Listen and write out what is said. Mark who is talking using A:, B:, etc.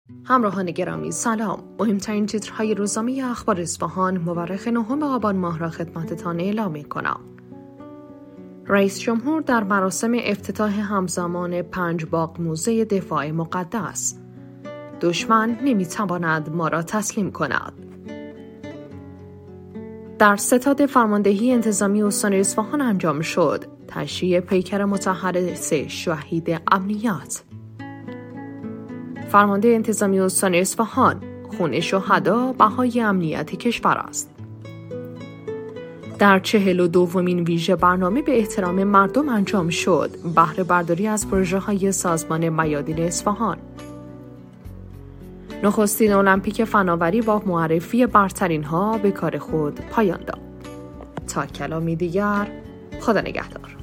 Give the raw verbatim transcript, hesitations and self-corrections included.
A: همراهان گرامی سلام. مهمترین تیترهای روزنامه اخبار اصفهان مورخ نهم آبان ماه را خدمتتان اعلام می‌کنم. رئیس جمهور در مراسم افتتاح همزمان پنج باغ موزه دفاع مقدس: دشمن نمی‌تواند ما را تسلیم کند. در ستاد فرماندهی انتظامی استان اصفهان انجام شد تشییع پیکر متحرس شهید امنیت. فرمانده انتظامی استان اصفهان: خون شهدا بهای امنیت کشور است. در چهل و دومین ویژه برنامه به احترام مردم انجام شد بهره برداری از پروژه های سازمان میادین اصفهان. نخستین المپیک فناوری با معرفی برترین ها به کار خود پایان داد. تا کلامی دیگر، خدا نگهدار.